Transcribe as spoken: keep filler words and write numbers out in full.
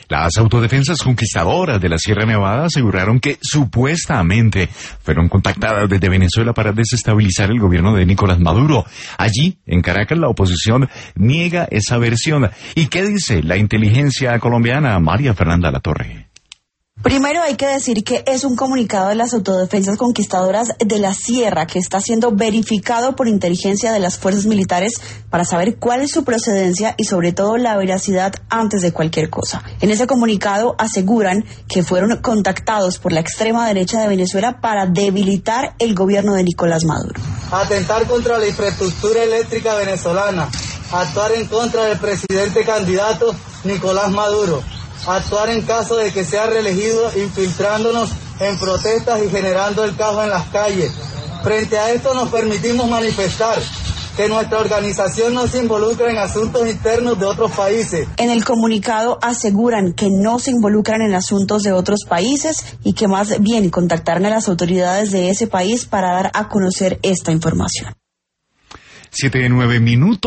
Las autodefensas conquistadoras de la Sierra Nevada aseguraron que supuestamente fueron contactadas desde Venezuela para desestabilizar el gobierno de Nicolás Maduro. Allí, en Caracas, la oposición niega esa versión. ¿Y qué dice la inteligencia colombiana? María Fernanda Latorre. Primero hay que decir que es un comunicado de las autodefensas conquistadoras de la Sierra que está siendo verificado por inteligencia de las fuerzas militares para saber cuál es su procedencia y sobre todo la veracidad antes de cualquier cosa. En ese comunicado aseguran que fueron contactados por la extrema derecha de Venezuela para debilitar el gobierno de Nicolás Maduro. Atentar contra la infraestructura eléctrica venezolana, actuar en contra del presidente candidato Nicolás Maduro. Actuar en caso de que sea reelegido infiltrándonos en protestas y generando el caos en las calles. Frente a esto nos permitimos manifestar que nuestra organización no se involucra en asuntos internos de otros países. En el comunicado aseguran que no se involucran en asuntos de otros países y que más bien contactaron a las autoridades de ese país para dar a conocer esta información. Siete de nueve minutos.